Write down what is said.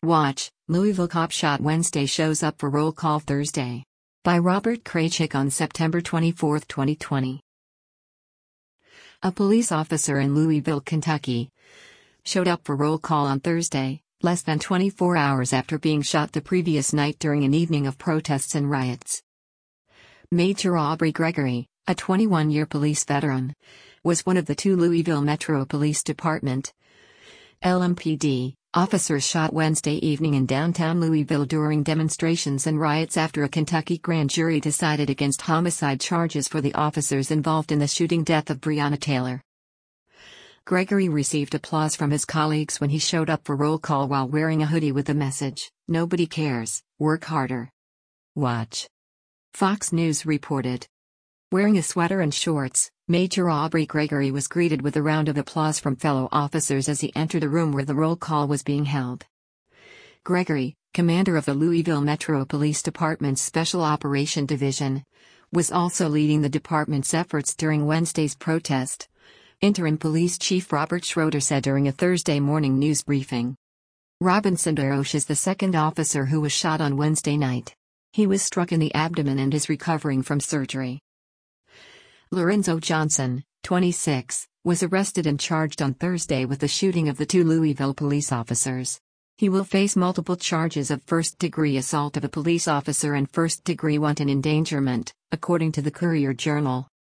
Watch, Louisville cop shot Wednesday shows up for roll call Thursday. By Robert Kraychik on September 24, 2020. A police officer in Louisville, Kentucky, showed up for roll call on Thursday, less than 24 hours after being shot the previous night during an evening of protests and riots. Major Aubrey Gregory, a 21-year police veteran, was one of the two Louisville Metro Police Department (LMPD) officers shot Wednesday evening in downtown Louisville during demonstrations and riots after a Kentucky grand jury decided against homicide charges for the officers involved in the shooting death of Breonna Taylor. Gregory received applause from his colleagues when he showed up for roll call while wearing a hoodie with the message, "Nobody cares, work harder. Watch." Fox News reported. Wearing a sweater and shorts, Major Aubrey Gregory was greeted with a round of applause from fellow officers as he entered the room where the roll call was being held. Gregory, commander of the Louisville Metro Police Department's Special Operation Division, was also leading the department's efforts during Wednesday's protest, Interim Police Chief Robert Schroeder said during a Thursday morning news briefing. Robinson DeRoche is the second officer who was shot on Wednesday night. He was struck in the abdomen and is recovering from surgery. Lorenzo Johnson, 26, was arrested and charged on Thursday with the shooting of the two Louisville police officers. He will face multiple charges of first-degree assault of a police officer and first-degree wanton endangerment, according to the Courier-Journal.